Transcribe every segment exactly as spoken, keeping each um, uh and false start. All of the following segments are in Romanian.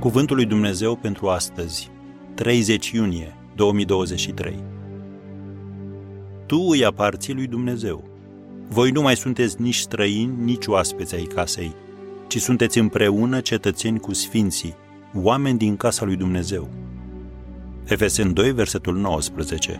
Cuvântul lui Dumnezeu pentru astăzi, treizeci iunie două mii douăzeci și trei. Tu îi aparții lui Dumnezeu. Voi nu mai sunteți nici străini, nici oaspeți ai casei, ci sunteți împreună cetățeni cu sfinții, oameni din casa lui Dumnezeu. Efeseni doi, versetul nouăsprezece.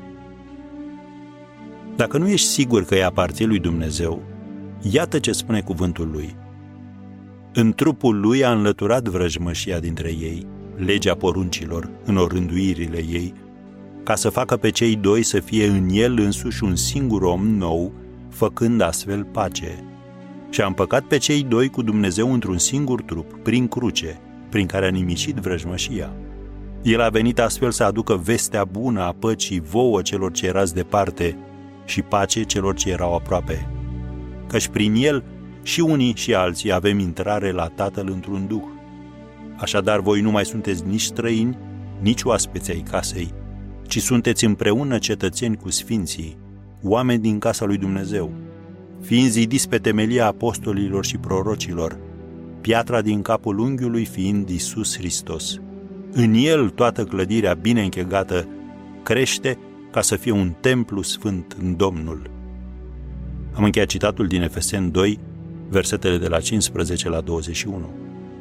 Dacă nu ești sigur că îi aparții lui Dumnezeu, iată ce spune cuvântul lui. În trupul lui a înlăturat vrăjmășia dintre ei, legea poruncilor, în orânduirile ei, ca să facă pe cei doi să fie în el însuși un singur om nou, făcând astfel pace. Și a împăcat pe cei doi cu Dumnezeu într-un singur trup, prin cruce, prin care a nimicit vrăjmășia. El a venit astfel să aducă vestea bună a păcii vouă celor ce erați departe și pace celor ce erau aproape. Căci prin el și unii și alții avem intrare la Tatăl într-un duh. Așadar, voi nu mai sunteți nici străini, nici oaspeți ai casei, ci sunteți împreună cetățeni cu sfinții, oameni din casa lui Dumnezeu, fiind zidiți pe temelia apostolilor și prorocilor, piatra din capul unghiului fiind Iisus Hristos. În el toată clădirea bine închegată crește ca să fie un templu sfânt în Domnul. Am încheiat citatul din Efeseni doi, versetele de la cincisprezece la douăzeci și unu.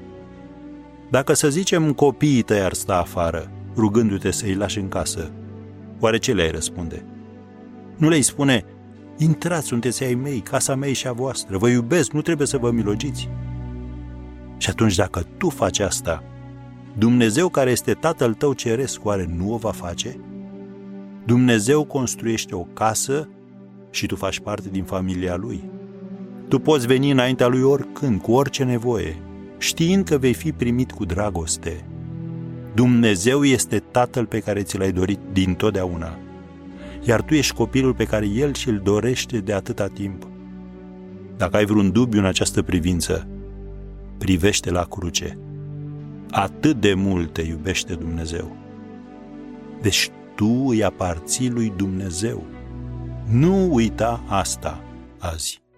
Dacă, să zicem, copiii tăi ar sta afară, rugându-te să îi lași în casă, oare ce le-ai răspunde? Nu le-ai spune: intrați, sunteți ai mei, casa mea și a voastră, vă iubesc, nu trebuie să vă milogiți. Și atunci, dacă tu faci asta, Dumnezeu care este Tatăl tău ceresc, oare nu o va face? Dumnezeu construiește o casă și tu faci parte din familia Lui. Tu poți veni înaintea Lui oricând, cu orice nevoie, știind că vei fi primit cu dragoste. Dumnezeu este Tatăl pe care ți l-ai dorit dintotdeauna, iar tu ești copilul pe care El și-l dorește de atâta timp. Dacă ai vreun dubiu în această privință, privește la cruce. Atât de mult te iubește Dumnezeu. Deci tu îi aparții lui Dumnezeu. Nu uita asta azi.